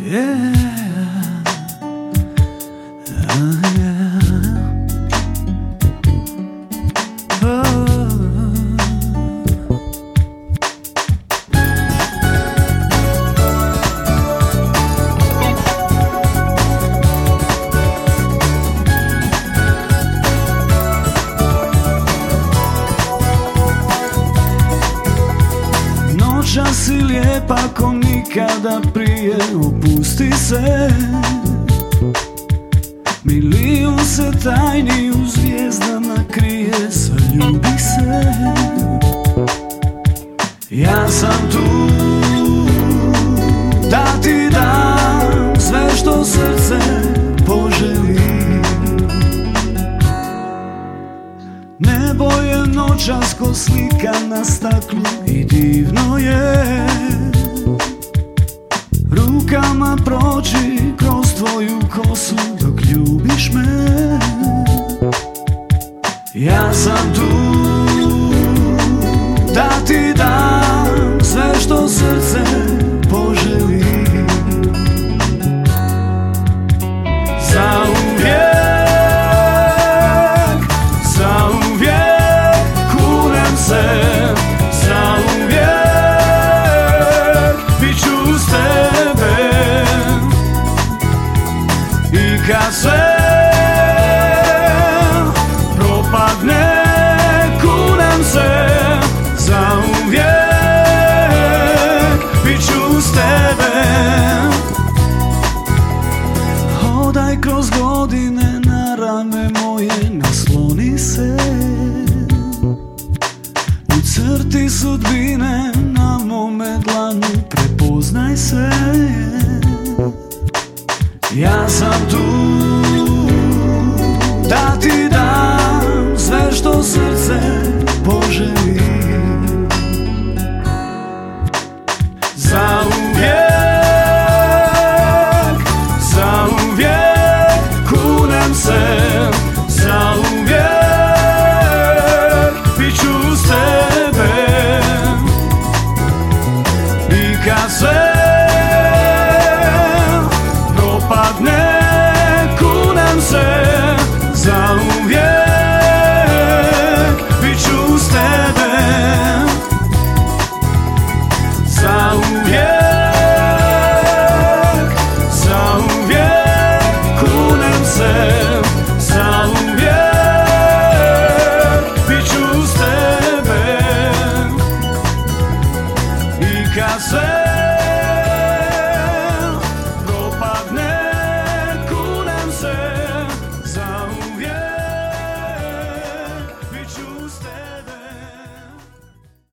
Yeah. Noćas si lijepa ko nikada prije, opusti se. Milijun se tajni u zvijezdama krije, zaljubi se. Ja sam tu da ti dam sve što srce poželi. Nebo je noćas ko slika na staklu i divno je rukama proći kroz tvoju kosu dok ljubiš me. Ja sam tu da ti dam sve što srce poželi. Kad sve propadne, kunem se, zauvijek bit ću s tebe. Hodaj kroz godine na rame moje, nasloni se. U crti sudbine na mome dlanu prepoznaj se. Ja sam tu da ti dam sve što srce poželi. Zauvijek, zauvijek kunem se, zauvijek bit ću s tebe. I kad sve kunem se, zauvijek bit ću s tebe. Zauvijek, zauvijek kunem se, zauvijek bit ću s tebe. I kad se